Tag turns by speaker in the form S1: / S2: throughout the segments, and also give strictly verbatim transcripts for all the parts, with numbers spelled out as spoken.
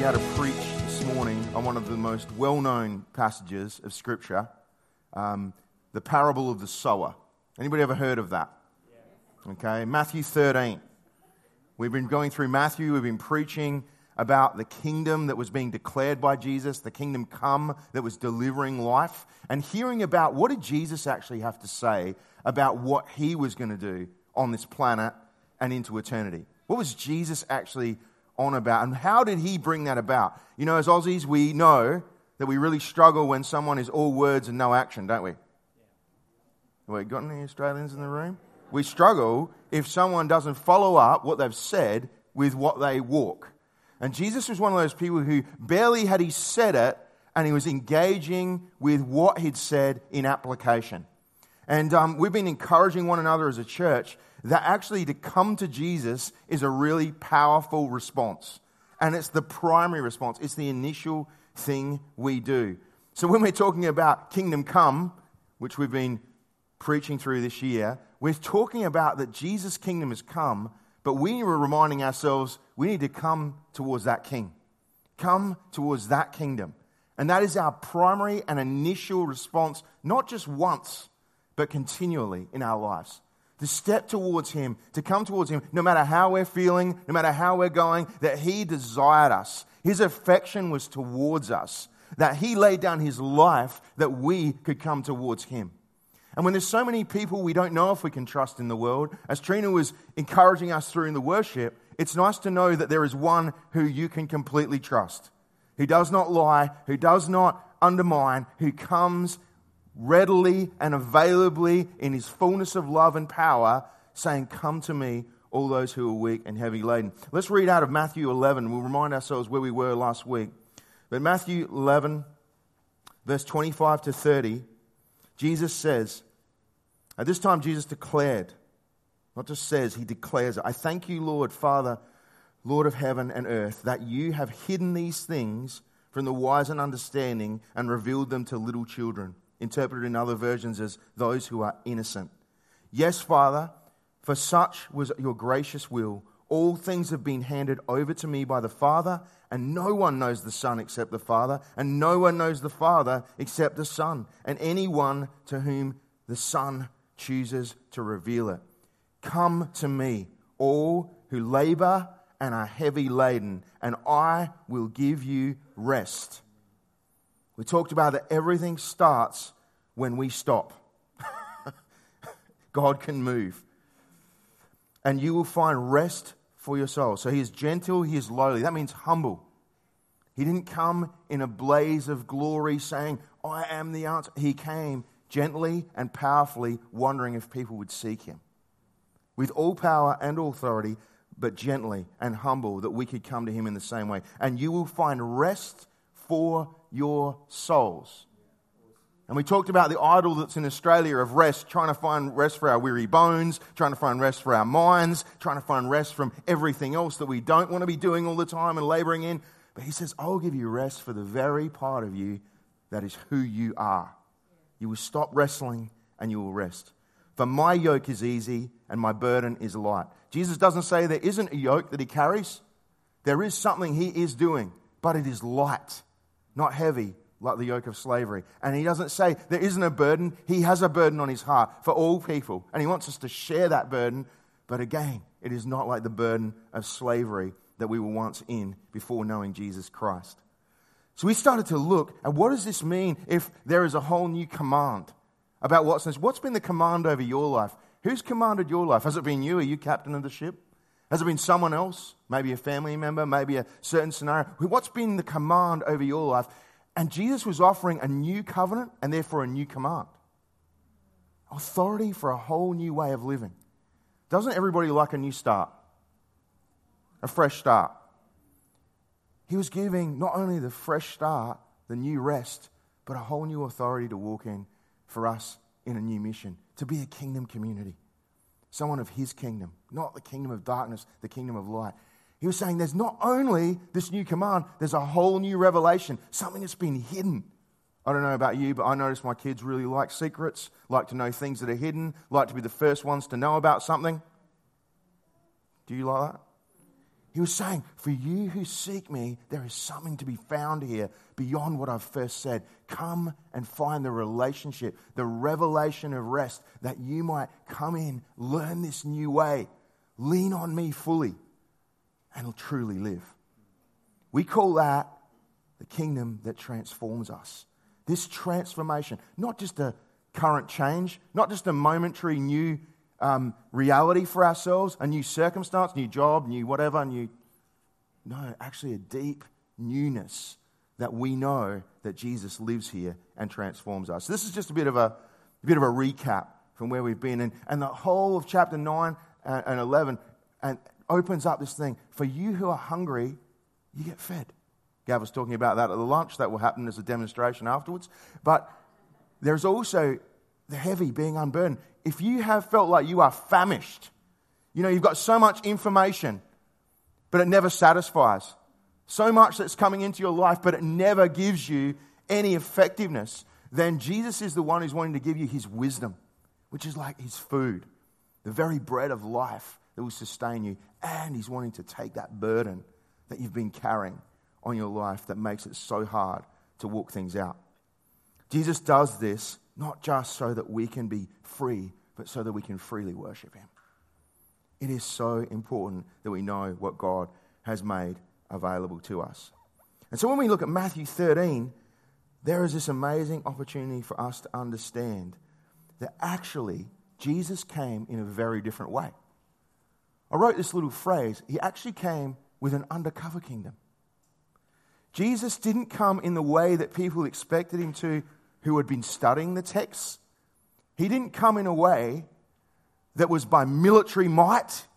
S1: how to preach this morning on one of the most well-known passages of Scripture, um, the parable of the sower. Anybody ever heard of that? Yeah. Okay, Matthew thirteen. We've been going through Matthew, we've been preaching about the kingdom that was being declared by Jesus, the kingdom come that was delivering life, and hearing about what did Jesus actually have to say about what he was going to do on this planet and into eternity. What was Jesus actually on about, and how did he bring that about? You know, as Aussies, we know that we really struggle when someone is all words and no action, don't we? Yeah. Wait, got any Australians in the room? We struggle if someone doesn't follow up what they've said with what they walk. And Jesus was one of those people who barely had he said it, and he was engaging with what he'd said in application. And um, we've been encouraging one another as a church that actually to come to Jesus is a really powerful response. And it's the primary response. It's the initial thing we do. So when we're talking about kingdom come, which we've been preaching through this year, we're talking about that Jesus' kingdom has come, but we were reminding ourselves we need to come towards that king. Come towards that kingdom. And that is our primary and initial response, not just once, but continually in our lives. To step towards him, to come towards him, no matter how we're feeling, no matter how we're going, that he desired us. His affection was towards us. That he laid down his life that we could come towards him. And when there's so many people we don't know if we can trust in the world, as Trina was encouraging us through in the worship, it's nice to know that there is one who you can completely trust. Who does not lie, who does not undermine, who comes readily and availably in his fullness of love and power, saying, "Come to me, all those who are weak and heavy laden." Let's read out of Matthew eleven. We'll remind ourselves where we were last week. But Matthew eleven, verse twenty-five to thirty, Jesus says, at this time Jesus declared, not just says, he declares it. "I thank you, Lord, Father, Lord of heaven and earth, that you have hidden these things from the wise and understanding and revealed them to little children." Interpreted in other versions as those who are innocent. "Yes, Father, for such was your gracious will. All things have been handed over to me by the Father, and no one knows the Son except the Father, and no one knows the Father except the Son, and anyone to whom the Son chooses to reveal it. Come to me, all who labor and are heavy laden, and I will give you rest." We talked about that everything starts when we stop. God can move. "And you will find rest for your soul." So he is gentle, he is lowly. That means humble. He didn't come in a blaze of glory saying, "I am the answer." He came gently and powerfully, wondering if people would seek him. With all power and authority, but gently and humble, that we could come to him in the same way. "And you will find rest for your souls." And we talked about the idol that's in Australia of rest, trying to find rest for our weary bones, trying to find rest for our minds, trying to find rest from everything else that we don't want to be doing all the time and laboring in. But he says, "I'll give you rest for the very part of you that is who you are." You will stop wrestling and you will rest. "For my yoke is easy and my burden is light." Jesus doesn't say there isn't a yoke that he carries. There is something he is doing, but it is light, not heavy like the yoke of slavery. And he doesn't say there isn't a burden. He has a burden on his heart for all people. And he wants us to share that burden. But again, it is not like the burden of slavery that we were once in before knowing Jesus Christ. So we started to look at what does this mean if there is a whole new command about what's this. What's been the command over your life? Who's commanded your life? Has it been you? Are you captain of the ship? Has it been someone else? Maybe a family member, maybe a certain scenario. What's been the command over your life? And Jesus was offering a new covenant and therefore a new command. Authority for a whole new way of living. Doesn't everybody like a new start? A fresh start. He was giving not only the fresh start, the new rest, but a whole new authority to walk in for us in a new mission. To be a kingdom community. Someone of his kingdom. Not the kingdom of darkness, the kingdom of light. He was saying there's not only this new command, there's a whole new revelation. Something that's been hidden. I don't know about you, but I notice my kids really like secrets, like to know things that are hidden, like to be the first ones to know about something. Do you like that? He was saying, for you who seek me, there is something to be found here beyond what I've first said. Come and find the relationship, the revelation of rest, that you might come in, learn this new way, lean on me fully, and truly live. We call that the kingdom that transforms us. This transformation, not just a current change, not just a momentary new Um, reality for ourselves, a new circumstance, new job, new whatever, new... No, actually a deep newness that we know that Jesus lives here and transforms us. So this is just a bit of a, a bit of a recap from where we've been. And, and the whole of chapter nine and eleven and opens up this thing. For you who are hungry, you get fed. Gav was talking about that at the lunch. That will happen as a demonstration afterwards. But there's also the heavy being unburdened. If you have felt like you are famished, you know, you've got so much information, but it never satisfies. So much that's coming into your life, but it never gives you any effectiveness, then Jesus is the one who's wanting to give you his wisdom, which is like his food, the very bread of life that will sustain you. And he's wanting to take that burden that you've been carrying on your life that makes it so hard to walk things out. Jesus does this not just so that we can be free, but so that we can freely worship him. It is so important that we know what God has made available to us. And so when we look at Matthew thirteen, there is this amazing opportunity for us to understand that actually Jesus came in a very different way. I wrote this little phrase, he actually came with an undercover kingdom. Jesus didn't come in the way that people expected him to who had been studying the texts. He didn't come in a way that was by military might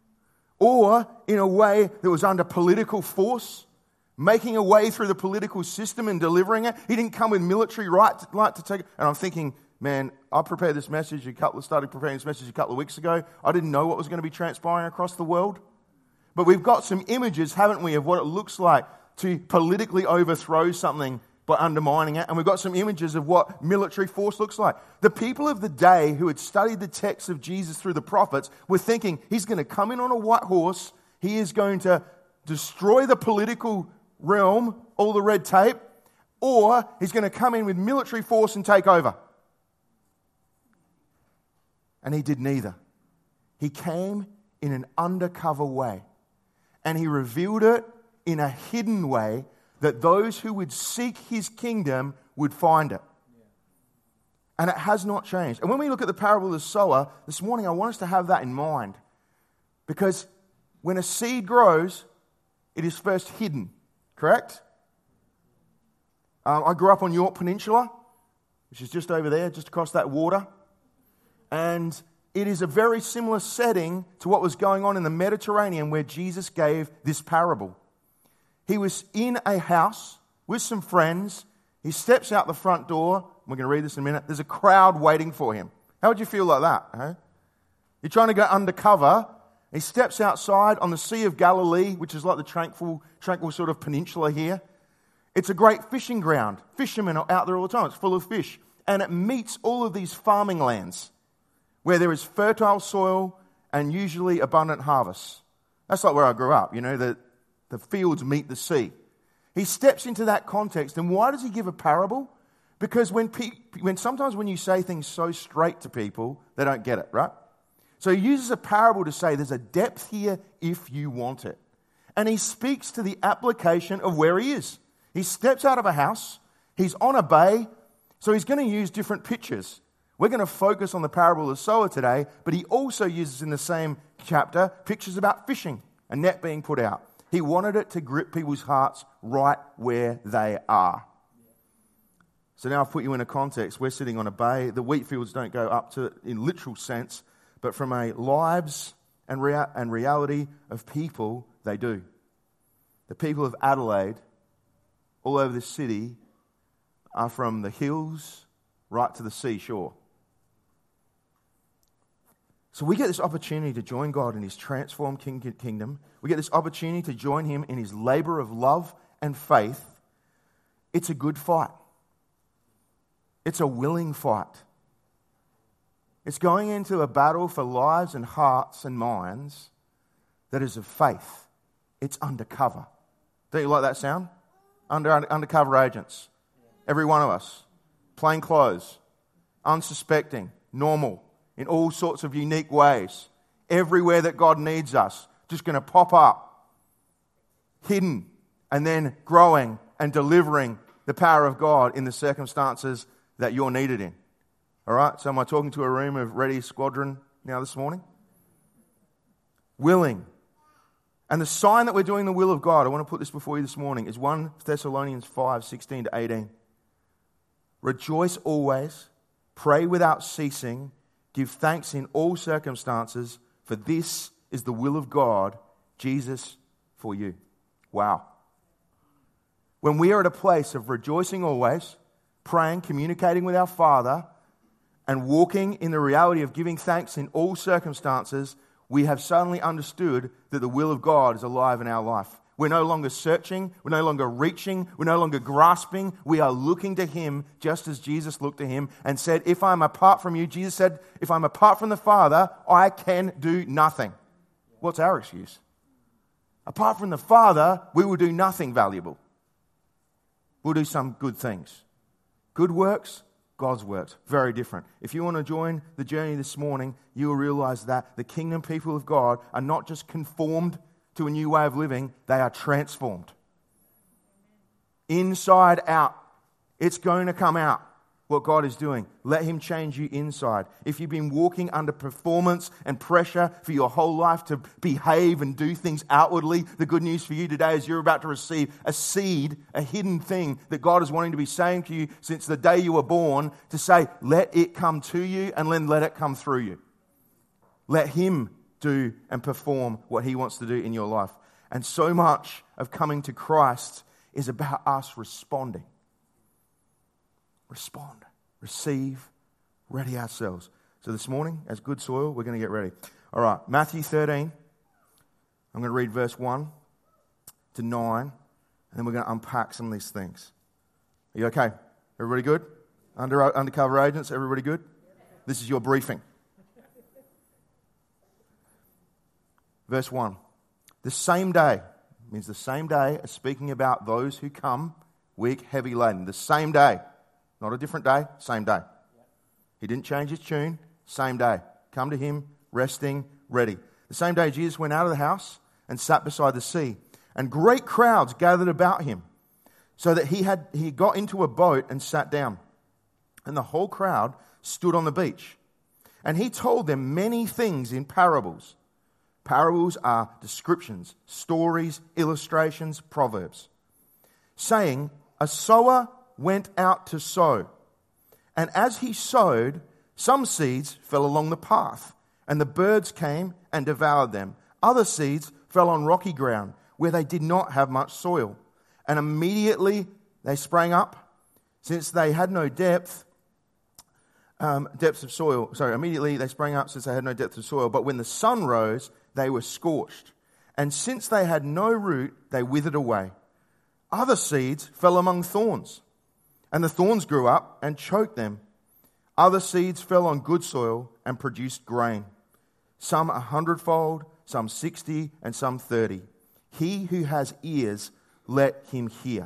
S1: or in a way that was under political force, making a way through the political system and delivering it. He didn't come with military right to, right to take it. And I'm thinking, man, I prepared this message a couple, started preparing this message a couple of weeks ago. I didn't know what was going to be transpiring across the world. But we've got some images, haven't we, of what it looks like to politically overthrow something by undermining it. And we've got some images of what military force looks like. The people of the day who had studied the texts of Jesus through the prophets were thinking, he's going to come in on a white horse. He is going to destroy the political realm, all the red tape, or he's going to come in with military force and take over. And he did neither. He came in an undercover way. And he revealed it in a hidden way that those who would seek his kingdom would find it. Yeah. And it has not changed. And when we look at the parable of the sower, this morning I want us to have that in mind. Because when a seed grows, it is first hidden. Correct? Um, I grew up on York Peninsula, which is just over there, just across that water. And it is a very similar setting to what was going on in the Mediterranean where Jesus gave this parable. He was in a house with some friends. He steps out the front door. We're going to read this in a minute. There's a crowd waiting for him. How would you feel like that? Huh? You're trying to go undercover. He steps outside on the Sea of Galilee, which is like the tranquil, tranquil sort of peninsula here. It's a great fishing ground. Fishermen are out there all the time. It's full of fish. And it meets all of these farming lands where there is fertile soil and usually abundant harvests. That's like where I grew up, you know, the, the fields meet the sea. He steps into that context, and why does he give a parable? Because when, pe- when sometimes when you say things so straight to people, they don't get it, right? So he uses a parable to say there's a depth here if you want it. And he speaks to the application of where he is. He steps out of a house, he's on a bay, so he's going to use different pictures. We're going to focus on the parable of the sower today, but he also uses in the same chapter pictures about fishing, a net being put out. He wanted it to grip people's hearts right where they are. So now I've put you in a context. We're sitting on a bay. The wheat fields don't go up to it in literal sense, but from a lives and, rea- and reality of people, they do. The people of Adelaide, all over this city, are from the hills right to the seashore. So we get this opportunity to join God in his transformed king- kingdom. We get this opportunity to join him in his labor of love and faith. It's a good fight. It's a willing fight. It's going into a battle for lives and hearts and minds that is of faith it's undercover. Don't you like that sound? Under, undercover agents. Every one of us. Plain clothes. Unsuspecting. Normal. In all sorts of unique ways. Everywhere that God needs us. Just going to pop up. Hidden. And then growing and delivering the power of God in the circumstances that you're needed in. All right? So am I talking to a room of ready squadron now this morning? Willing. And the sign that we're doing the will of God, I want to put this before you this morning, is First Thessalonians five, sixteen to eighteen. Rejoice always, pray without ceasing, give thanks in all circumstances, for this is the will of God, Jesus, for you. Wow. When we are at a place of rejoicing always, praying, communicating with our Father, and walking in the reality of giving thanks in all circumstances, we have suddenly understood that the will of God is alive in our life. We're no longer searching, we're no longer reaching, we're no longer grasping. We are looking to Him just as Jesus looked to Him and said, if I'm apart from you, Jesus said, if I'm apart from the Father, I can do nothing. What's our excuse? Apart from the Father, we will do nothing valuable. We'll do some good things. Good works, God's works. Very different. If you want to join the journey this morning, you will realize that the kingdom people of God are not just conformed to a new way of living, they are transformed. Inside out. It's going to come out, what God is doing. Let Him change you inside. If you've been walking under performance and pressure for your whole life to behave and do things outwardly, the good news for you today is you're about to receive a seed, a hidden thing that God is wanting to be saying to you since the day you were born, to say, let it come to you and then let it come through you. Let Him do and perform what He wants to do in your life. And so much of coming to Christ is about us responding. Respond, receive, ready ourselves. So this morning, as good soil, we're going to get ready. All right, Matthew thirteen. I'm going to read verse one to nine, and then we're going to unpack some of these things. Are you okay? Everybody good? Under, undercover agents, everybody good? This is your briefing. Verse one. The same day, means the same day as speaking about those who come weak, heavy laden. The same day. Not a different day, same day. He didn't change his tune, same day. Come to Him, resting, ready. The same day Jesus went out of the house and sat beside the sea. And great crowds gathered about Him, so that he had he got into a boat and sat down. And the whole crowd stood on the beach. And He told them many things in parables. Parables are descriptions, stories, illustrations, proverbs. Saying, a sower went out to sow. And as he sowed, some seeds fell along the path, and the birds came and devoured them. Other seeds fell on rocky ground, where they did not have much soil. And immediately they sprang up, since they had no depth, um, depths of soil. Sorry, immediately they sprang up since they had no depth of soil. But when the sun rose, they were scorched. And since they had no root, they withered away. Other seeds fell among thorns, and the thorns grew up and choked them. Other seeds fell on good soil and produced grain, some a hundredfold, some sixty, and some thirty. He who has ears, let him hear.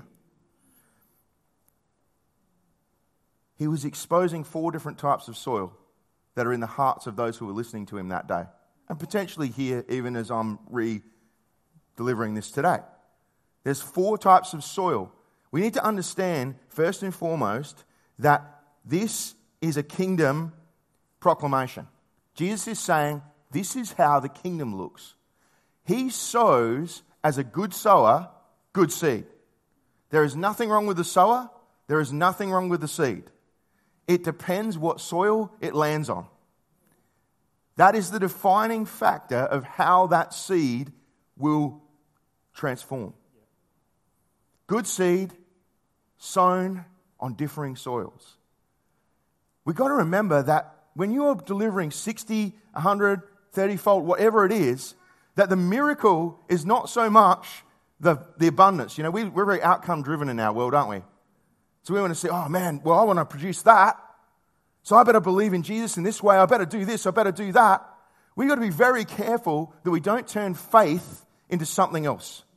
S1: He was exposing four different types of soil that are in the hearts of those who were listening to Him that day, and potentially here even as I'm re-delivering this today. There's four types of soil. We need to understand, first and foremost, that this is a kingdom proclamation. Jesus is saying, this is how the kingdom looks. He sows as a good sower, good seed. There is nothing wrong with the sower. There is nothing wrong with the seed. It depends what soil it lands on. That is the defining factor of how that seed will transform. Good seed sown on differing soils. We've got to remember that when you are delivering sixty, one hundred, thirty-fold, whatever it is, that the miracle is not so much the, the abundance. You know, we, we're very outcome-driven in our world, aren't we? So we want to say, oh man, well, I want to produce that. So I better believe in Jesus in this way. I better do this. I better do that. We've got to be very careful that we don't turn faith into something else.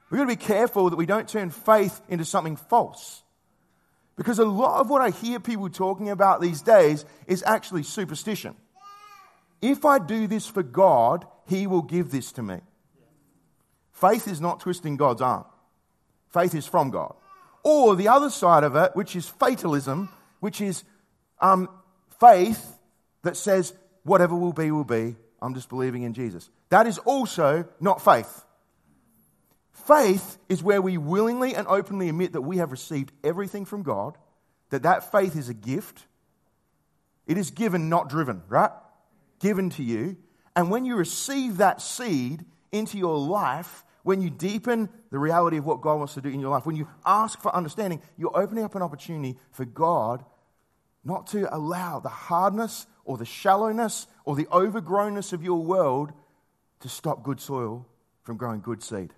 S1: We've got to be careful that we don't turn faith into something false. Because a lot of what I hear people talking about these days is actually superstition. If I do this for God, He will give this to me. Faith is not twisting God's arm. Faith is from God. Or the other side of it, which is fatalism, which is um, faith that says, whatever will be, will be. I'm just believing in Jesus. That is also not faith. Faith is where we willingly and openly admit that we have received everything from God, that that faith is a gift. It is given, not driven, right? Given to you. And when you receive that seed into your life, when you deepen the reality of what God wants to do in your life, when you ask for understanding, you're opening up an opportunity for God not to allow the hardness or the shallowness or the overgrownness of your world to stop good soil from growing good seed.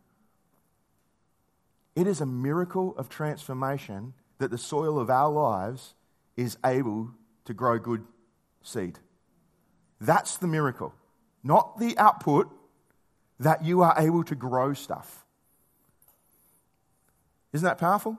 S1: It is a miracle of transformation that the soil of our lives is able to grow good seed. That's the miracle, not the output, that you are able to grow stuff. Isn't that powerful?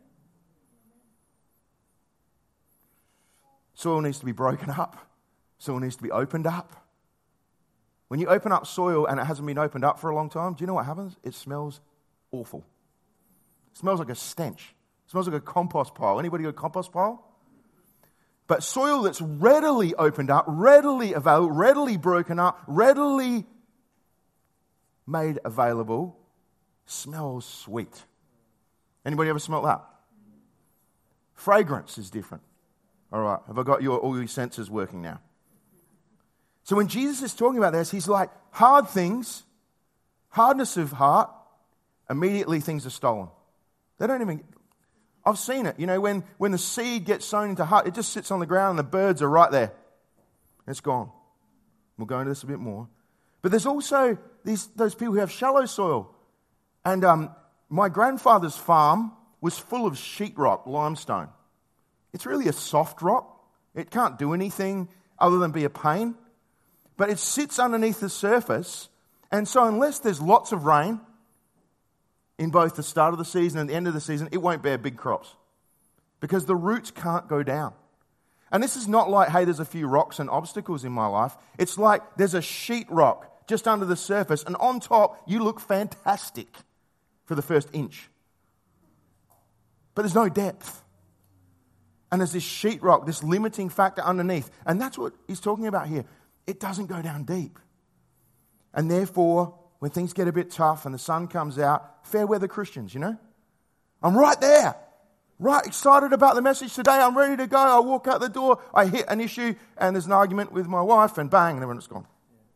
S1: Soil needs to be broken up. Soil needs to be opened up. When you open up soil and it hasn't been opened up for a long time, do you know what happens? It smells awful. It smells like a stench. It smells like a compost pile. Anybody got a compost pile? But soil that's readily opened up, readily available, readily broken up, readily made available, smells sweet. Anybody ever smelt that? Fragrance is different. All right, have I got your, all your senses working now? So when Jesus is talking about this, he's like, hard things, hardness of heart, immediately things are stolen. They don't even, I've seen it. You know, when, when the seed gets sown into heart, it just sits on the ground and the birds are right there. It's gone. We'll go into this a bit more. But there's also these those people who have shallow soil. And um, my grandfather's farm was full of sheetrock, limestone. It's really a soft rock. It can't do anything other than be a pain. But it sits underneath the surface. And so unless there's lots of rain in both the start of the season and the end of the season, it won't bear big crops. Because the roots can't go down. And this is not like, hey, there's a few rocks and obstacles in my life. It's like there's a sheetrock just under the surface, and on top, you look fantastic for the first inch. But there's no depth. And there's this sheetrock, this limiting factor underneath. And that's what he's talking about here. It doesn't go down deep. And therefore, when things get a bit tough and the sun comes out, fair weather Christians, you know? I'm right there. Right, excited about the message today. I'm ready to go. I walk out the door. I hit an issue and there's an argument with my wife and bang, and everyone's gone.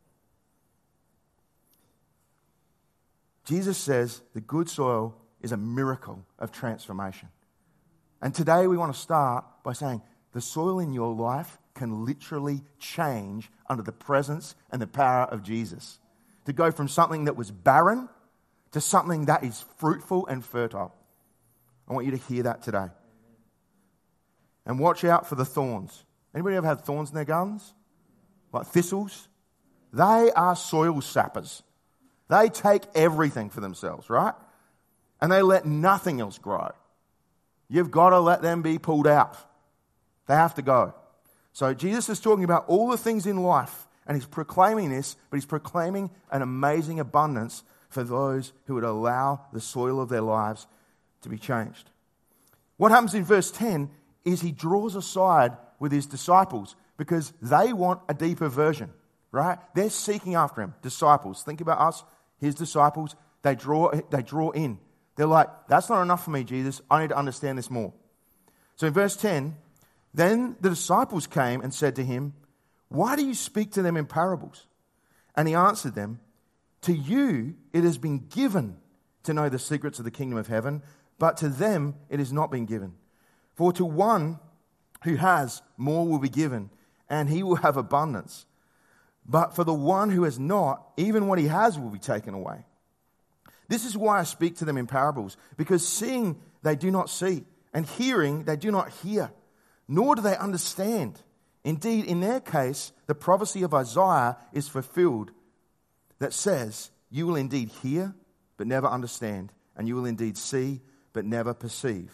S1: Jesus says the good soil is a miracle of transformation. And today we want to start by saying the soil in your life can literally change under the presence and the power of Jesus. To go from something that was barren to something that is fruitful and fertile. I want you to hear that today. And watch out for the thorns. Anybody ever had thorns in their gardens? Like thistles? They are soil sappers. They take everything for themselves, right? And they let nothing else grow. You've got to let them be pulled out. They have to go. So Jesus is talking about all the things in life, and he's proclaiming this, but he's proclaiming an amazing abundance for those who would allow the soil of their lives to be changed. What happens in verse ten is he draws aside with his disciples because they want a deeper version, right? They're seeking after him. Disciples. Think about us, his disciples. They draw, they draw in. They're like, that's not enough for me, Jesus. I need to understand this more. So in verse ten, then the disciples came and said to him, why do you speak to them in parables? And he answered them, to you it has been given to know the secrets of the kingdom of heaven, but to them it has not been given. For to one who has, more will be given, and he will have abundance. But for the one who has not, even what he has will be taken away. This is why I speak to them in parables, because seeing they do not see, and hearing they do not hear, nor do they understand. Indeed, in their case, the prophecy of Isaiah is fulfilled that says, you will indeed hear, but never understand, and you will indeed see, but never perceive.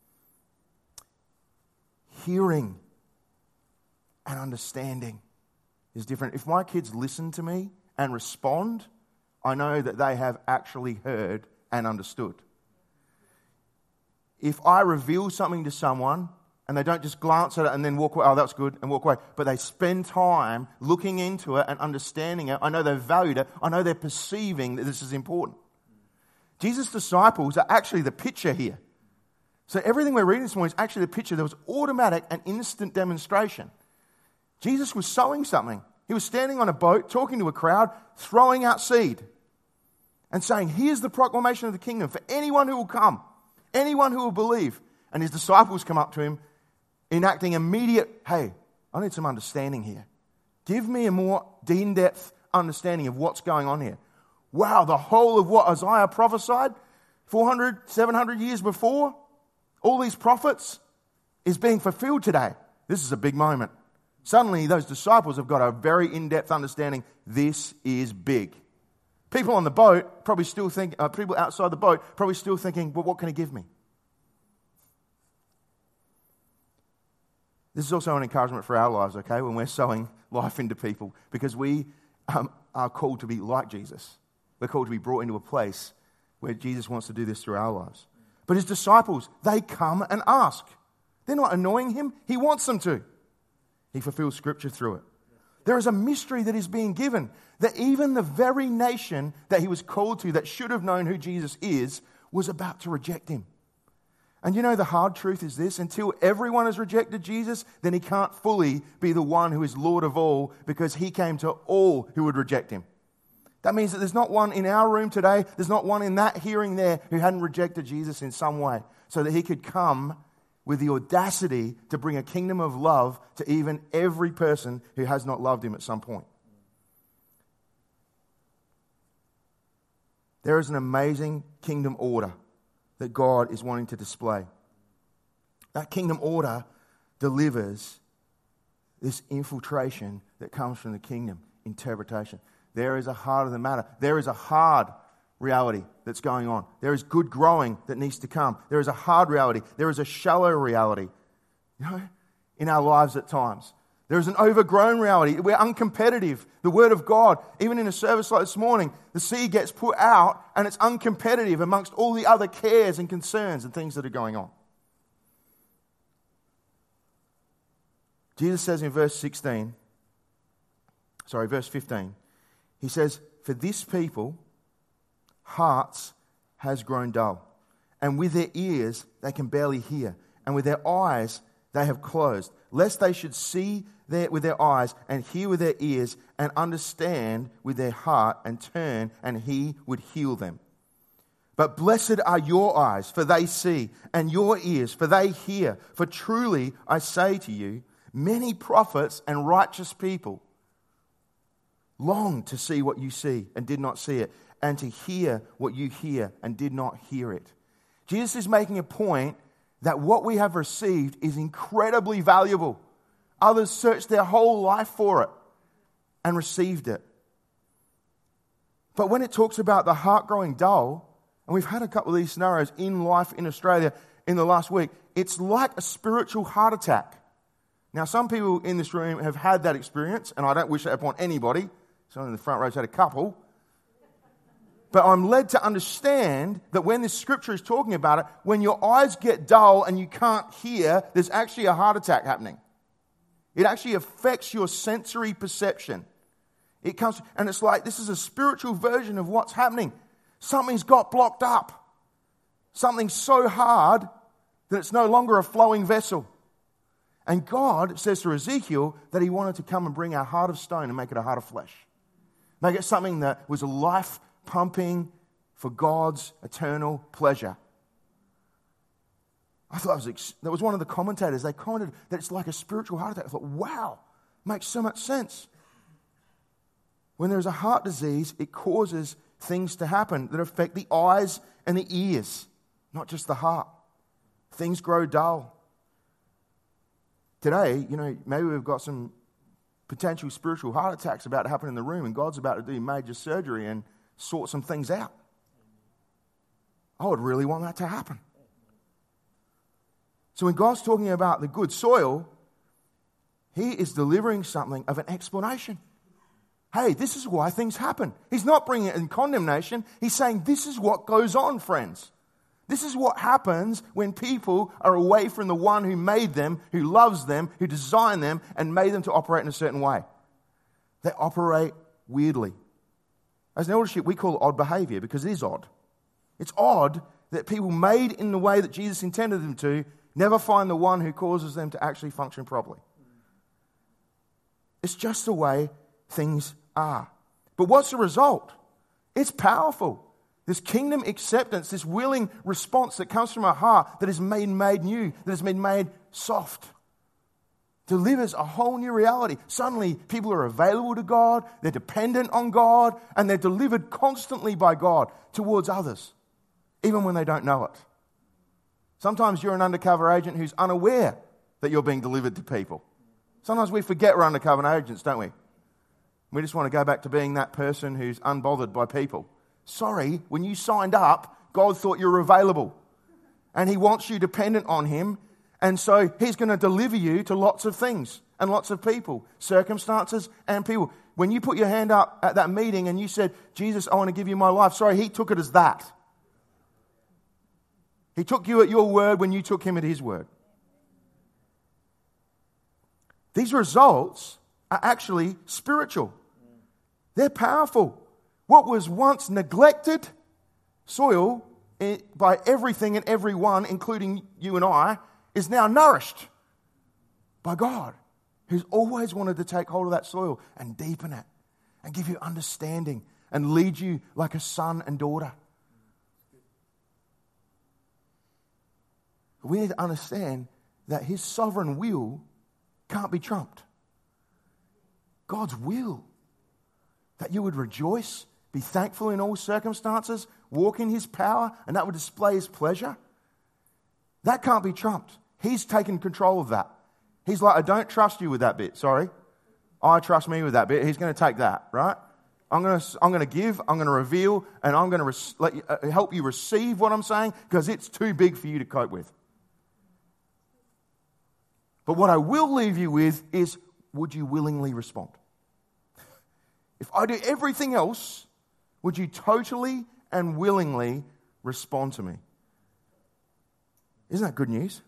S1: Hearing and understanding is different. If my kids listen to me and respond, I know that they have actually heard and understood. If I reveal something to someone and they don't just glance at it and then walk away, oh, that's good, and walk away, but they spend time looking into it and understanding it, I know they've valued it, I know they're perceiving that this is important. Jesus' disciples are actually the picture here. So everything we're reading this morning is actually the picture. There was automatic and instant demonstration. Jesus was sowing something. He was standing on a boat, talking to a crowd, throwing out seed and saying, here's the proclamation of the kingdom for anyone who will come, anyone who will believe. And his disciples come up to him, enacting immediate, hey, I need some understanding here. Give me a more in-depth understanding of what's going on here. Wow, the whole of what Isaiah prophesied four hundred, seven hundred years before, all these prophets, is being fulfilled today. This is a big moment. Suddenly, those disciples have got a very in-depth understanding. This is big. People on the boat probably still think, uh, people outside the boat probably still thinking, well, what can he give me? This is also an encouragement for our lives, okay, when we're sowing life into people, because we um, are called to be like Jesus. We're called to be brought into a place where Jesus wants to do this through our lives. But his disciples, they come and ask. They're not annoying him. He wants them to. He fulfills Scripture through it. There is a mystery that is being given, that even the very nation that he was called to, that should have known who Jesus is, was about to reject him. And you know, the hard truth is this: until everyone has rejected Jesus, then he can't fully be the one who is Lord of all, because he came to all who would reject him. That means that there's not one in our room today, there's not one in that hearing there who hadn't rejected Jesus in some way, so that he could come with the audacity to bring a kingdom of love to even every person who has not loved him at some point. There is an amazing kingdom order that God is wanting to display. That kingdom order delivers this infiltration that comes from the kingdom, interpretation. There is a heart of the matter. There is a hard reality that's going on. There is good growing that needs to come. There is a hard reality. There is a shallow reality, you know, in our lives at times. There is an overgrown reality. We're uncompetitive. The Word of God, even in a service like this morning, the seed gets put out and it's uncompetitive amongst all the other cares and concerns and things that are going on. Jesus says in verse sixteen, sorry, verse fifteen, he says, for this people, hearts has grown dull, and with their ears they can barely hear, and with their eyes they have closed, lest they should see their, with their eyes and hear with their ears and understand with their heart and turn, and he would heal them. But blessed are your eyes, for they see, and your ears, for they hear. For truly I say to you, many prophets and righteous people longed to see what you see and did not see it, and to hear what you hear and did not hear it. Jesus is making a point that what we have received is incredibly valuable. Others searched their whole life for it and received it. But when it talks about the heart growing dull, and we've had a couple of these scenarios in life in Australia in the last week, it's like a spiritual heart attack. Now, some people in this room have had that experience, and I don't wish that upon anybody. Someone in the front row's had a couple. But I'm led to understand that when this scripture is talking about it, when your eyes get dull and you can't hear, there's actually a heart attack happening. It actually affects your sensory perception. It comes, and it's like, this is a spiritual version of what's happening. Something's got blocked up. Something's so hard that it's no longer a flowing vessel. And God says to Ezekiel that he wanted to come and bring our heart of stone and make it a heart of flesh. Make it something that was a life pumping for God's eternal pleasure. I thought that was, that was one of the commentators. They commented that it's like a spiritual heart attack. I thought, wow, makes so much sense. When there's a heart disease, it causes things to happen that affect the eyes and the ears, not just the heart. Things grow dull. Today, you know, maybe we've got some potential spiritual heart attacks about to happen in the room, and God's about to do major surgery and sort some things out. I would really want that to happen. So when God's talking about the good soil, He is delivering something of an explanation. Hey, this is why things happen. He's not bringing it in condemnation. He's saying this is what goes on, friends. This is what happens when people are away from the one who made them, who loves them, who designed them, and made them to operate in a certain way. They operate weirdly. As an eldership, we call it odd behavior because it is odd. It's odd that people made in the way that Jesus intended them to never find the one who causes them to actually function properly. It's just the way things are. But what's the result? It's powerful. This kingdom acceptance, this willing response that comes from our heart that is made made new, that has been made soft, delivers a whole new reality. Suddenly, people are available to God, they're dependent on God, and they're delivered constantly by God towards others, even when they don't know it. Sometimes you're an undercover agent who's unaware that you're being delivered to people. Sometimes we forget we're undercover agents, don't we? We just want to go back to being that person who's unbothered by people. Sorry, when you signed up, God thought you were available. And He wants you dependent on Him. And so He's going to deliver you to lots of things and lots of people, circumstances and people. When you put your hand up at that meeting and you said, Jesus, I want to give you my life. Sorry, He took it as that. He took you at your word when you took Him at His word. These results are actually spiritual. They're powerful. What was once neglected soil by everything and everyone, including you and I, is now nourished by God, who's always wanted to take hold of that soil and deepen it and give you understanding and lead you like a son and daughter. We need to understand that His sovereign will can't be trumped. God's will, that you would rejoice, be thankful in all circumstances, walk in His power, and that would display His pleasure. That can't be trumped. He's taken control of that. He's like, I don't trust you with that bit, sorry. I trust me with that bit. He's going to take that, right? I'm going to, I'm going to give, I'm going to reveal, and I'm going to res- let you, uh, help you receive what I'm saying because it's too big for you to cope with. But what I will leave you with is, would you willingly respond? If I do everything else, would you totally and willingly respond to me? Isn't that good news?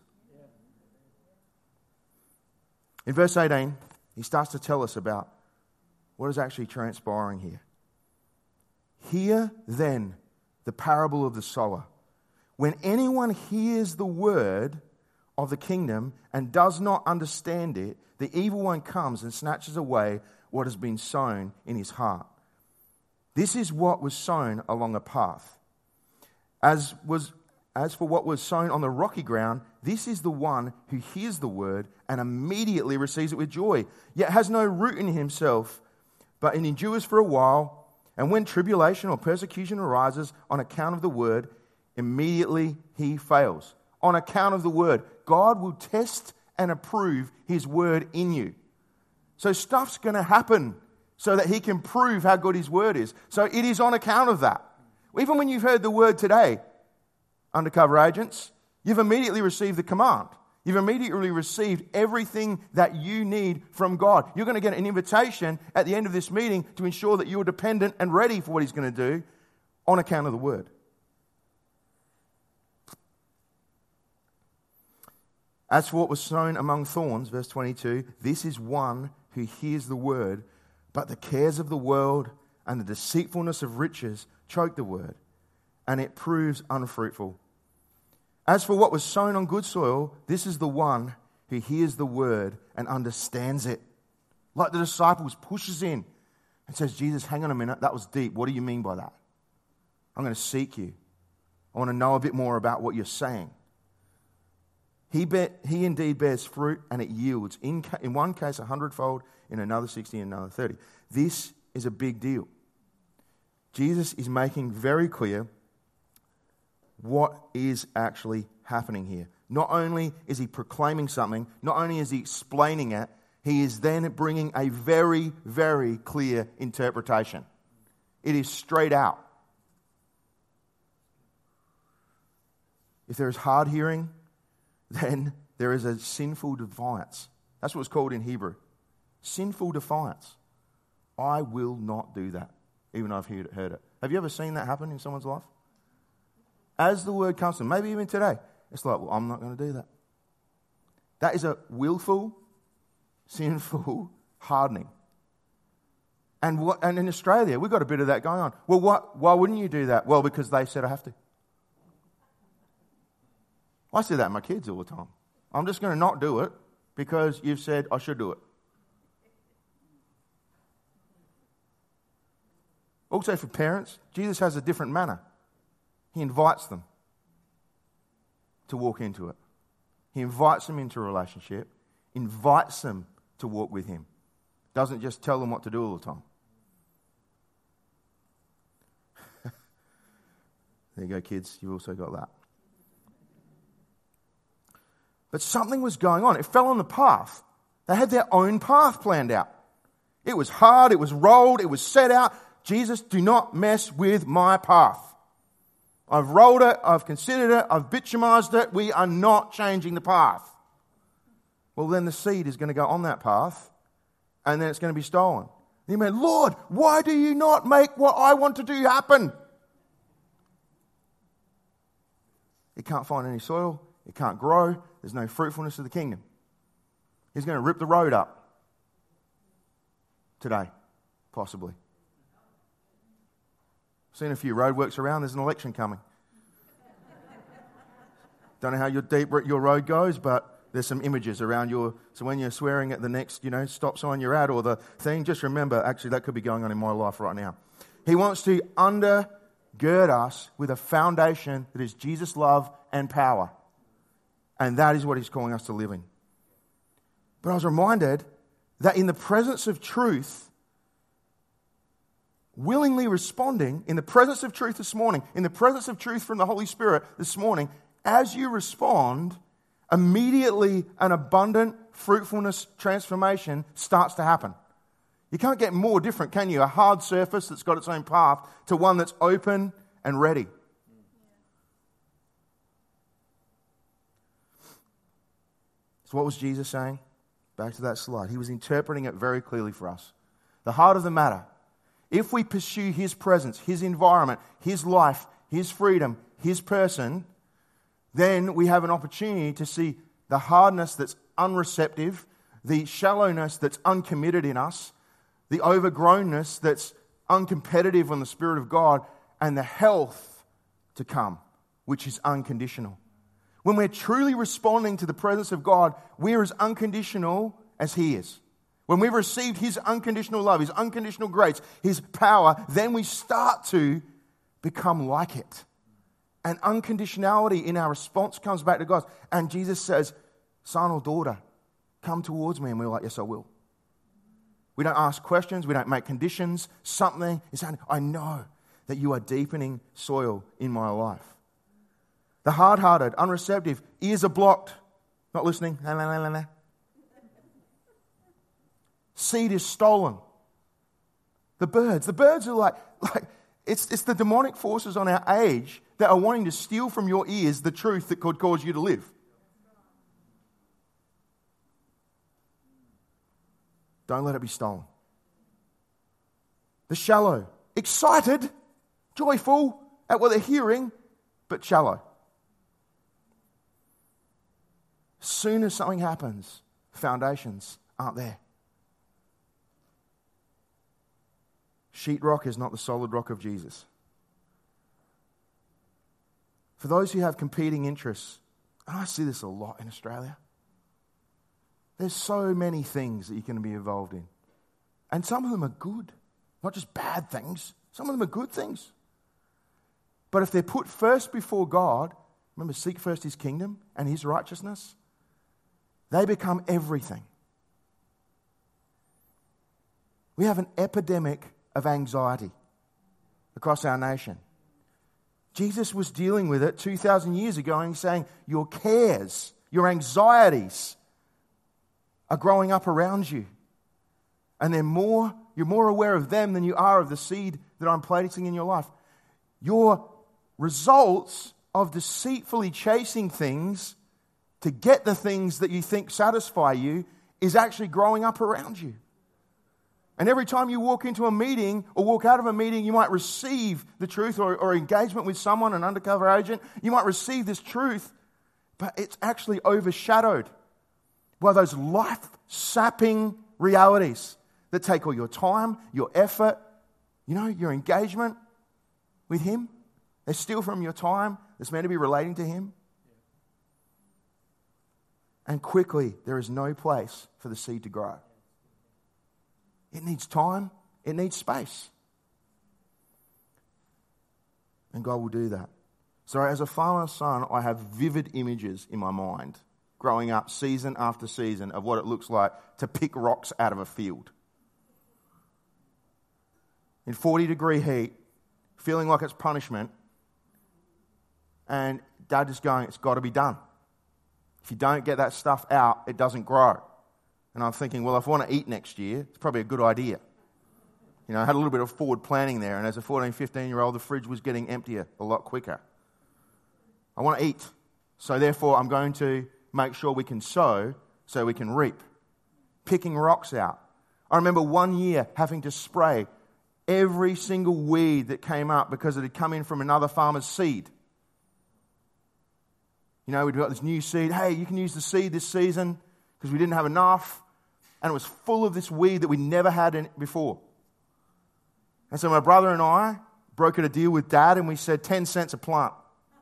S1: In verse eighteen, he starts to tell us about what is actually transpiring here. Hear then the parable of the sower. When anyone hears the word of the kingdom and does not understand it, the evil one comes and snatches away what has been sown in his heart. This is what was sown along a path. As was as for what was sown on the rocky ground, this is the one who hears the word and immediately receives it with joy, yet has no root in himself, but it endures for a while. And when tribulation or persecution arises on account of the word, immediately he fails. On account of the word, God will test and approve His word in you. So stuff's going to happen so that He can prove how good His word is. So it is on account of that. Even when you've heard the word today, undercover agents, you've immediately received the command. You've immediately received everything that you need from God. You're going to get an invitation at the end of this meeting to ensure that you're dependent and ready for what He's going to do on account of the word. As for what was sown among thorns, verse twenty-two, this is one who hears the word, but the cares of the world and the deceitfulness of riches choke the word, and it proves unfruitful. As for what was sown on good soil, this is the one who hears the word and understands it. Like the disciples, pushes in and says, Jesus, hang on a minute, that was deep. What do you mean by that? I'm going to seek you. I want to know a bit more about what you're saying. He, be, he indeed bears fruit and it yields, in, in one case a hundredfold, in another sixty, and another thirty. This is a big deal. Jesus is making very clear what is actually happening here. Not only is He proclaiming something, not only is He explaining it, He is then bringing a very, very clear interpretation. It is straight out. if there is hard hearing, then there is a sinful defiance. That's what it's called in Hebrew. Sinful defiance. I will not do that, even though I've heard it. Have you ever seen that happen in someone's life? As the word comes to them, maybe even today, it's like, well, I'm not going to do that. That is a willful, sinful hardening. And what, and in Australia, we've got a bit of that going on. Well, what, why wouldn't you do that? Well, because they said I have to. I say that to my kids all the time. I'm just going to not do it because you've said I should do it. Also for parents, Jesus has a different manner. He invites them to walk into it. He invites them into a relationship, invites them to walk with him. Doesn't just tell them what to do all the time. There you go, kids. You've also got that. But something was going on. It fell on the path. They had their own path planned out. It was hard. It was rolled. It was set out. Jesus, do not mess with my path. I've rolled it. I've considered it. I've bitumized it. We are not changing the path. Well, then the seed is going to go on that path, and then it's going to be stolen. And you mean, Lord, why do you not make what I want to do happen? It can't find any soil. It can't grow. There's no fruitfulness of the kingdom. He's going to rip the road up today, possibly. Seen a few roadworks around. There's an election coming. Don't know how your deep your road goes, but there's some images around your. So when you're swearing at the next, you know, stop sign you're at or the thing, just remember, actually, that could be going on in my life right now. He wants to undergird us with a foundation that is Jesus' love and power. And that is what he's calling us to live in. But I was reminded that in the presence of truth, willingly responding, in the presence of truth this morning, in the presence of truth from the Holy Spirit this morning, as you respond, immediately an abundant fruitfulness transformation starts to happen. You can't get more different, can you? A hard surface that's got its own path to one that's open and ready. So what was Jesus saying? Back to that slide. He was interpreting it very clearly for us. The heart of the matter. If we pursue his presence, his environment, his life, his freedom, his person, then we have an opportunity to see the hardness that's unreceptive, the shallowness that's uncommitted in us, the overgrownness that's uncompetitive on the Spirit of God, and the health to come, which is unconditional. When we're truly responding to the presence of God, we're as unconditional as he is. When we've received his unconditional love, his unconditional grace, his power, then we start to become like it. And unconditionality in our response comes back to God. And Jesus says, son or daughter, come towards me. And we're like, yes, I will. We don't ask questions. We don't make conditions. Something is happening. I know that you are deepening soil in my life. The hard-hearted, unreceptive, ears are blocked. Not listening. La, la, la, la. Seed is stolen. The birds. The birds are like, like it's, it's the demonic forces on our age that are wanting to steal from your ears the truth that could cause you to live. Don't let it be stolen. The shallow. Excited, joyful at what they're hearing, but shallow. As soon as something happens, foundations aren't there. Sheetrock is not the solid rock of Jesus. For those who have competing interests, and I see this a lot in Australia, there's so many things that you can be involved in. And some of them are good, not just bad things. Some of them are good things. But if they're put first before God, remember, seek first his kingdom and his righteousness, they become everything. We have an epidemic of anxiety across our nation. Jesus was dealing with it two thousand years ago and saying, your cares, your anxieties are growing up around you. And they're more, you're more aware of them than you are of the seed that I'm planting in your life. Your results of deceitfully chasing things to get the things that you think satisfy you is actually growing up around you. And every time you walk into a meeting or walk out of a meeting, you might receive the truth, or, or engagement with someone, an undercover agent. You might receive this truth, but it's actually overshadowed by those life-sapping realities that take all your time, your effort, you know, your engagement with Him. They steal from your time that's meant to be relating to Him. And quickly, there is no place for the seed to grow. It needs time. It needs space. And God will do that. So as a farmer's son, I have vivid images in my mind, growing up season after season, of what it looks like to pick rocks out of a field. In forty degree heat, feeling like it's punishment, and Dad just going, it's got to be done. If you don't get that stuff out, it doesn't grow. And I'm thinking, well, if I want to eat next year, it's probably a good idea. You know, I had a little bit of forward planning there, and as a fourteen, fifteen-year-old, the fridge was getting emptier a lot quicker. I want to eat, so therefore I'm going to make sure we can sow so we can reap. Picking rocks out. I remember one year having to spray every single weed that came up because it had come in from another farmer's seed. You know, we'd got this new seed. Hey, you can use the seed this season because we didn't have enough. And it was full of this weed that we never had in before. And so my brother and I brokered a deal with Dad, and we said ten cents a plant.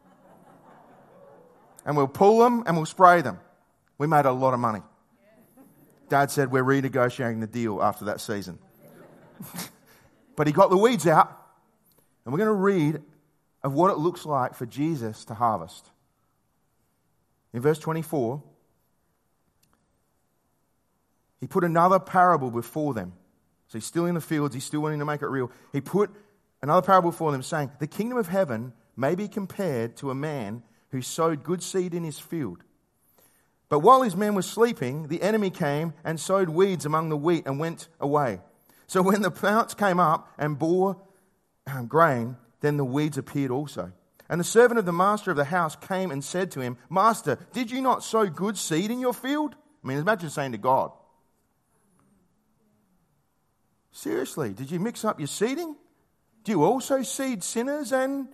S1: And we'll pull them and we'll spray them. We made a lot of money. Dad said we're renegotiating the deal after that season. But he got the weeds out. And we're going to read of what it looks like for Jesus to harvest. In verse twenty-four, He put another parable before them. So he's still in the fields. He's still wanting to make it real. He put another parable before them, saying, the kingdom of heaven may be compared to a man who sowed good seed in his field. But while his men were sleeping, the enemy came and sowed weeds among the wheat and went away. So when the plants came up and bore um, grain, then the weeds appeared also. And the servant of the master of the house came and said to him, Master, did you not sow good seed in your field? I mean, imagine saying to God, seriously, did you mix up your seeding? Do you also seed sinners? And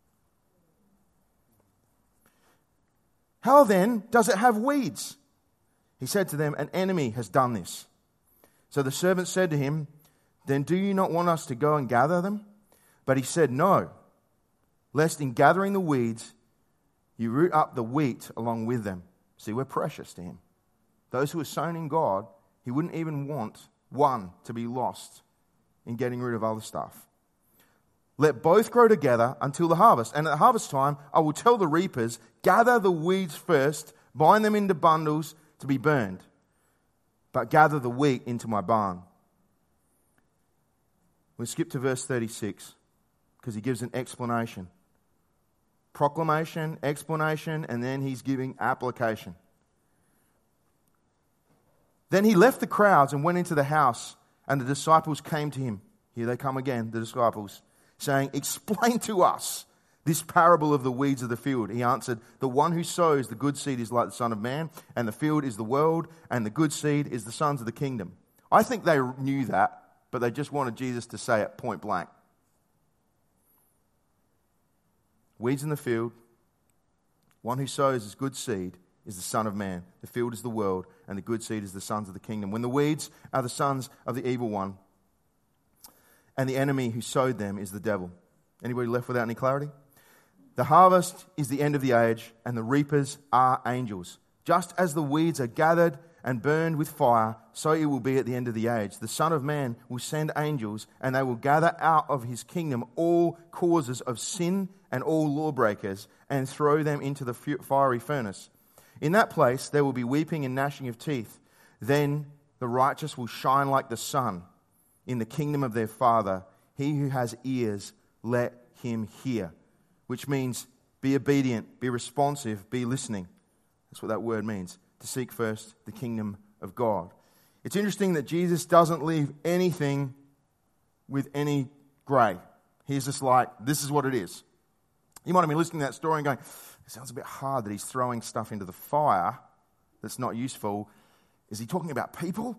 S1: how then does it have weeds? He said to them, an enemy has done this. So the servant said to him, then do you not want us to go and gather them? But he said, no, lest in gathering the weeds, you root up the wheat along with them. See, we're precious to him. Those who are sown in God, he wouldn't even want one to be lost in getting rid of other stuff. Let both grow together until the harvest. And at the harvest time, I will tell the reapers, gather the weeds first, bind them into bundles to be burned, but gather the wheat into my barn. We'll skip to verse thirty-six because he gives an explanation. Proclamation, explanation, and then he's giving application. Then he left the crowds and went into the house, and the disciples came to him. Here they come again, the disciples, saying, explain to us this parable of the weeds of the field. He answered, the one who sows the good seed is like the Son of Man, and the field is the world, and the good seed is the sons of the kingdom. I think they knew that, but they just wanted Jesus to say it point blank. Weeds in the field, one who sows is good seed is the Son of Man. The field is the world, and the good seed is the sons of the kingdom. When the weeds are the sons of the evil one, and the enemy who sowed them is the devil. Anybody left without any clarity? The harvest is the end of the age, and the reapers are angels. Just as the weeds are gathered and burned with fire, so it will be at the end of the age. The Son of Man will send angels, and they will gather out of his kingdom all causes of sin and all lawbreakers, and throw them into the fiery furnace. In that place there will be weeping and gnashing of teeth. Then the righteous will shine like the sun in the kingdom of their Father. He who has ears, let him hear. Which means be obedient, be responsive, be listening. That's what that word means. To seek first the kingdom of God. It's interesting that Jesus doesn't leave anything with any grey. He's just like, this is what it is. You might have been listening to that story and going, it sounds a bit hard that he's throwing stuff into the fire that's not useful. Is he talking about people?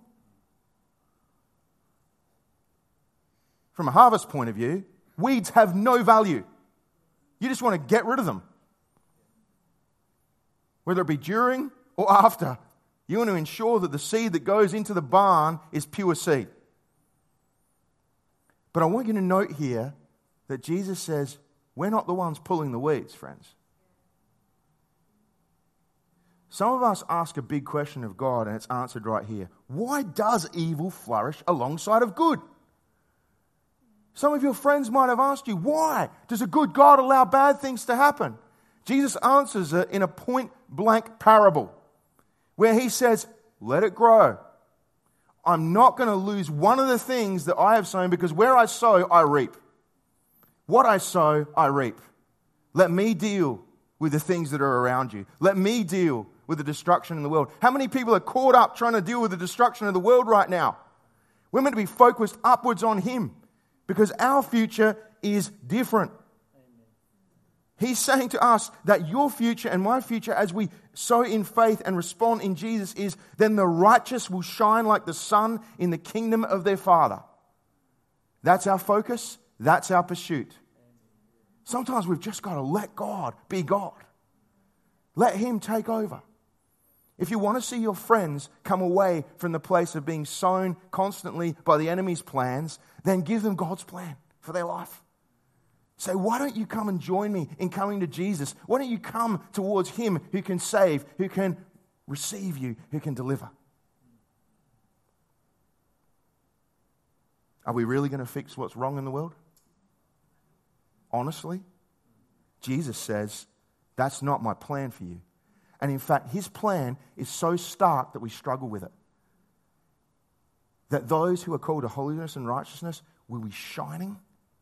S1: From a harvest point of view, weeds have no value. You just want to get rid of them. Whether it be during or after, you want to ensure that the seed that goes into the barn is pure seed. But I want you to note here that Jesus says, we're not the ones pulling the weeds, friends. Some of us ask a big question of God, and it's answered right here. Why does evil flourish alongside of good? Some of your friends might have asked you, why does a good God allow bad things to happen? Jesus answers it in a point-blank parable where he says, let it grow. I'm not going to lose one of the things that I have sown, because where I sow, I reap. What I sow, I reap. Let me deal with the things that are around you. Let me deal with the destruction in the world. How many people are caught up trying to deal with the destruction of the world right now? We're meant to be focused upwards on him, because our future is different. He's saying to us that your future and my future, as we sow in faith and respond in Jesus, is then the righteous will shine like the sun in the kingdom of their Father. That's our focus. That's our pursuit. Sometimes we've just got to let God be God. Let him take over. If you want to see your friends come away from the place of being sown constantly by the enemy's plans, then give them God's plan for their life. Say, why don't you come and join me in coming to Jesus? Why don't you come towards him who can save, who can receive you, who can deliver? Are we really going to fix what's wrong in the world? Honestly? Jesus says, that's not my plan for you. And in fact, his plan is so stark that we struggle with it. That those who are called to holiness and righteousness will be shining.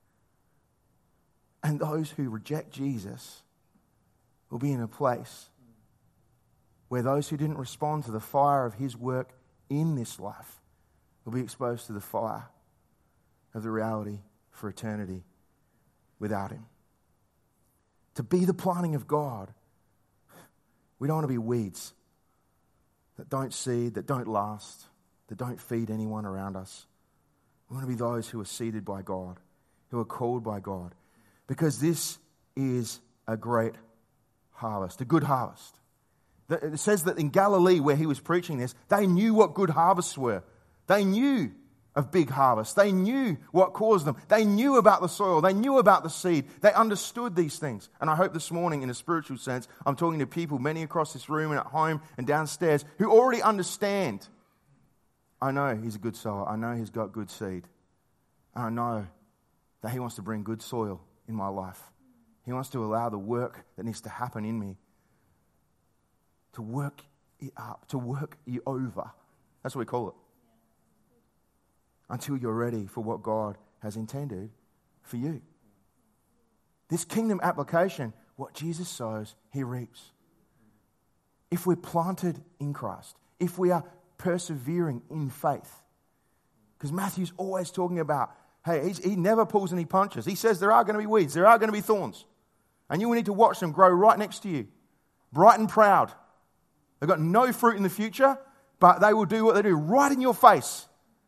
S1: And those who reject Jesus will be in a place where those who didn't respond to the fire of his work in this life will be exposed to the fire of the reality for eternity without him. To be the planting of God, we don't want to be weeds that don't seed, that don't last, that don't feed anyone around us. We want to be those who are seeded by God, who are called by God. Because this is a great harvest, a good harvest. It says that in Galilee, where he was preaching this, they knew what good harvests were. They knew of big harvests. They knew what caused them. They knew about the soil. They knew about the seed. They understood these things. And I hope this morning, in a spiritual sense, I'm talking to people, many across this room and at home and downstairs, who already understand. I know he's a good sower. I know he's got good seed. And I know that he wants to bring good soil in my life. He wants to allow the work that needs to happen in me to work it up, to work you over. That's what we call it. Until you're ready for what God has intended for you. This kingdom application, what Jesus sows, he reaps. If we're planted in Christ, if we are persevering in faith, because Matthew's always talking about, hey, he's, he never pulls any punches. He says there are going to be weeds, there are going to be thorns. And you need to watch them grow right next to you, bright and proud. They've got no fruit in the future, but they will do what they do right in your face.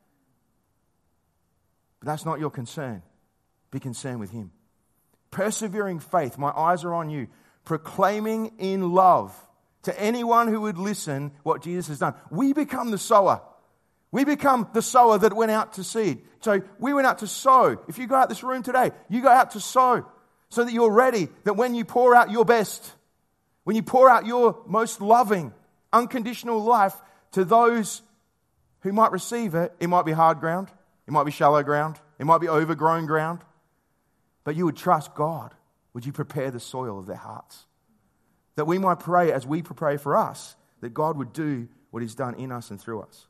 S1: But that's not your concern. Be concerned with him. Persevering faith, my eyes are on you. Proclaiming in love to anyone who would listen what Jesus has done. We become the sower. We become the sower that went out to seed. So we went out to sow. If you go out this room today, you go out to sow so that you're ready, that when you pour out your best, when you pour out your most loving, unconditional life to those who might receive it, it might be hard ground. It might be shallow ground. It might be overgrown ground. But you would trust God. Would you prepare the soil of their hearts? That we might pray as we pray for us, that God would do what he's done in us and through us.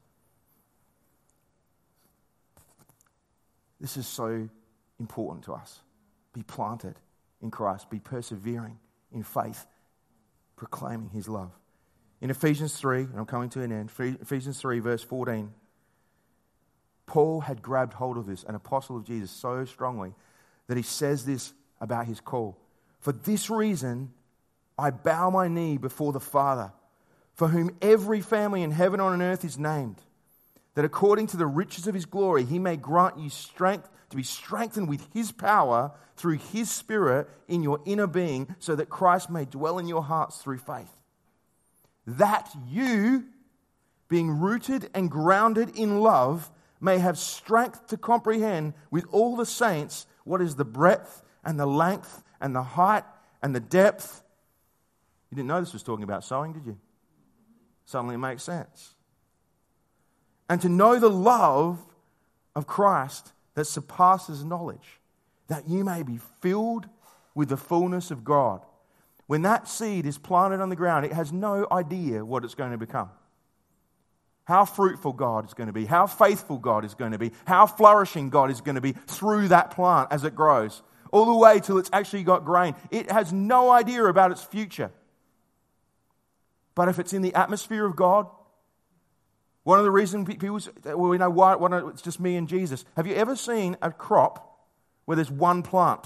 S1: This is so important to us. Be planted in Christ. Be persevering in faith, proclaiming his love. In Ephesians three, and I'm coming to an end, Ephesians three, verse fourteen, Paul had grabbed hold of this, an apostle of Jesus, so strongly that he says this about his call. For this reason, I bow my knee before the Father, for whom every family in heaven and on earth is named, that according to the riches of his glory, he may grant you strength to be strengthened with his power through his Spirit in your inner being, so that Christ may dwell in your hearts through faith. That you, being rooted and grounded in love, may have strength to comprehend with all the saints what is the breadth and the length and the height and the depth. You didn't know this was talking about sowing, did you? Suddenly it makes sense. And to know the love of Christ that surpasses knowledge, that you may be filled with the fullness of God. When that seed is planted on the ground, it has no idea what it's going to become. How fruitful God is going to be, how faithful God is going to be, how flourishing God is going to be through that plant as it grows, all the way till it's actually got grain. It has no idea about its future. But if it's in the atmosphere of God, one of the reasons people say, well, we know why, why not, it's just me and Jesus. Have you ever seen a crop where there's one plant?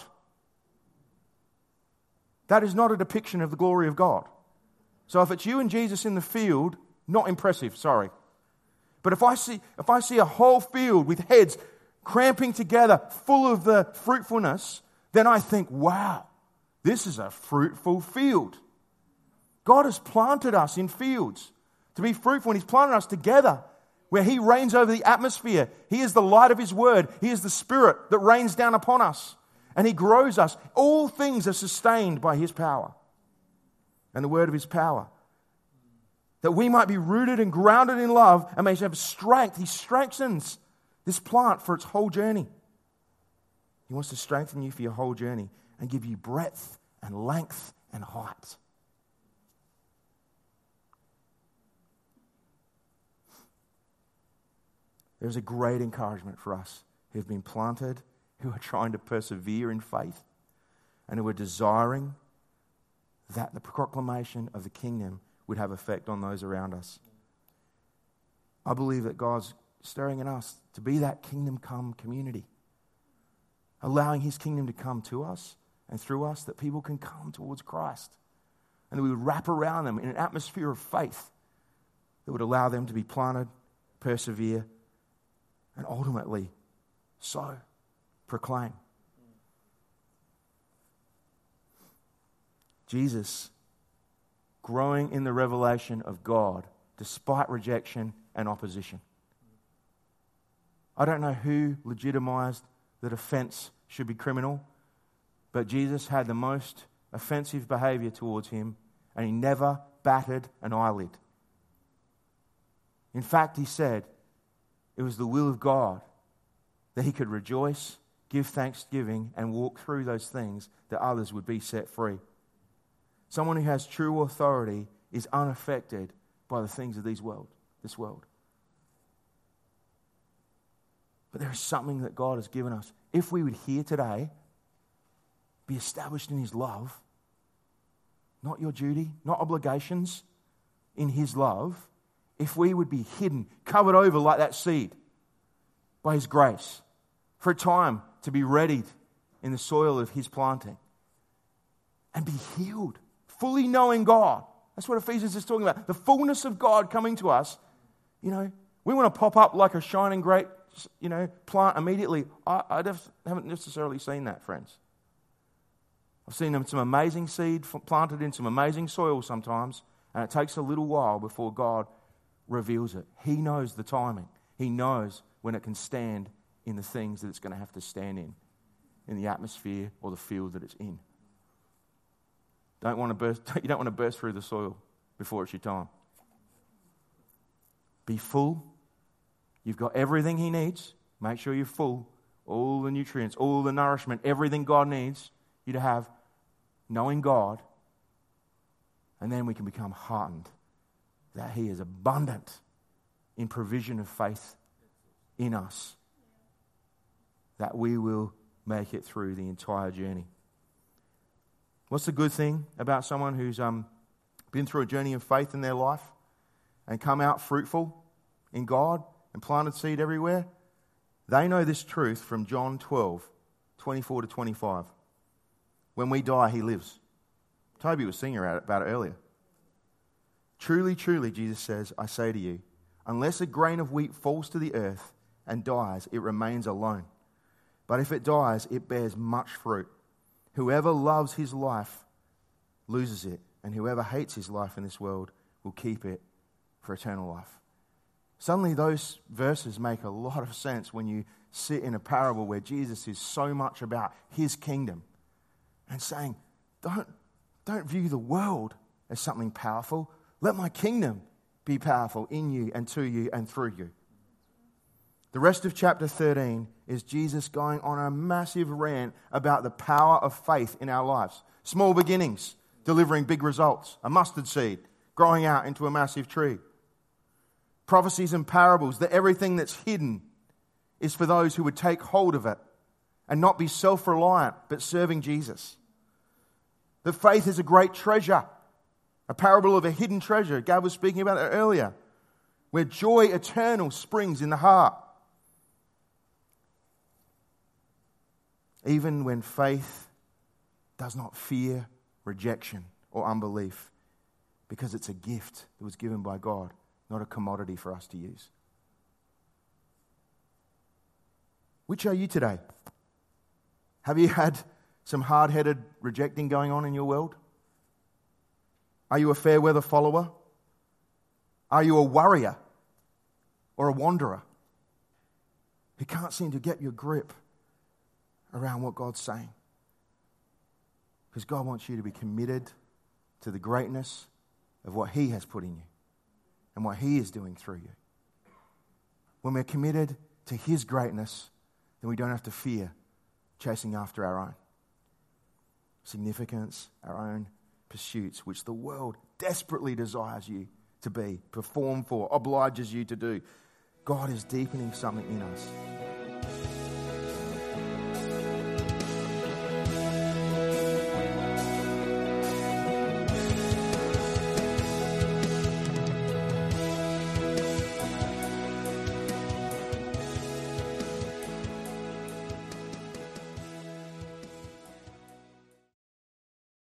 S1: That is not a depiction of the glory of God. So if it's you and Jesus in the field, not impressive, sorry. But if I see if I see a whole field with heads cramping together, full of the fruitfulness, then I think, wow, this is a fruitful field. God has planted us in fields to be fruitful, and He's planted us together where He reigns over the atmosphere. He is the light of His word. He is the Spirit that rains down upon us, and He grows us. All things are sustained by His power and the word of His power, that we might be rooted and grounded in love and may have strength. He strengthens this plant for its whole journey. He wants to strengthen you for your whole journey and give you breadth and length and height. There's a great encouragement for us who have been planted, who are trying to persevere in faith, and who are desiring that the proclamation of the kingdom would have effect on those around us. I believe that God's stirring in us to be that kingdom come community, allowing His kingdom to come to us and through us, that people can come towards Christ, and that we would wrap around them in an atmosphere of faith that would allow them to be planted, persevere, and ultimately so proclaim. Jesus growing in the revelation of God despite rejection and opposition. I don't know who legitimized that offense should be criminal, but Jesus had the most offensive behavior towards Him, and He never batted an eyelid. In fact, He said it was the will of God that He could rejoice, give thanksgiving, and walk through those things that others would be set free. Someone who has true authority is unaffected by the things of this world, this world. But there is something that God has given us. If we would hear today, be established in His love, not your duty, not obligations, in His love, if we would be hidden, covered over like that seed by His grace, for a time to be readied in the soil of His planting, and be healed, fully knowing God. That's what Ephesians is talking about. The fullness of God coming to us. You know, we want to pop up like a shining great, you know, plant immediately. I, I haven't necessarily seen that, friends. I've seen them some amazing seed planted in some amazing soil sometimes, and it takes a little while before God reveals it. He knows the timing. He knows when it can stand in the things that it's going to have to stand in, in the atmosphere or the field that it's in. Don't want to burst, you don't want to burst through the soil before it's your time. Be full. You've got everything He needs. Make sure you're full. All the nutrients, all the nourishment, everything God needs you to have, knowing God. And then we can become heartened that He is abundant in provision of faith in us, that we will make it through the entire journey. What's the good thing about someone who's um, been through a journey of faith in their life and come out fruitful in God and planted seed everywhere? They know this truth from John twelve, twenty-four to twenty-five. when we die, he lives. Toby was singing about it earlier. Truly, truly, Jesus says, I say to you, unless a grain of wheat falls to the earth and dies, it remains alone. But if it dies, it bears much fruit. Whoever loves his life loses it, and whoever hates his life in this world will keep it for eternal life. Suddenly those verses make a lot of sense when you sit in a parable where Jesus is so much about his kingdom and saying, don't, don't view the world as something powerful. Let my kingdom be powerful in you and to you and through you. The rest of chapter thirteen is Jesus going on a massive rant about the power of faith in our lives. Small beginnings, delivering big results. A mustard seed growing out into a massive tree. Prophecies and parables that everything that's hidden is for those who would take hold of it and not be self-reliant but serving Jesus. That faith is a great treasure. A parable of a hidden treasure. Gab was speaking about it earlier. Where joy eternal springs in the heart. Even when faith does not fear rejection or unbelief, because it's a gift that was given by God, not a commodity for us to use. Which are you today? Have you had some hard-headed rejecting going on in your world? Are you a fair weather follower? Are you a worrier or a wanderer who can't seem to get your grip around what God's saying? Because God wants you to be committed to the greatness of what he has put in you and what he is doing through you. When we're committed to his greatness, then we don't have to fear chasing after our own significance, our own pursuits, which the world desperately desires you to be, perform for, obliges you to do. God is deepening something in us.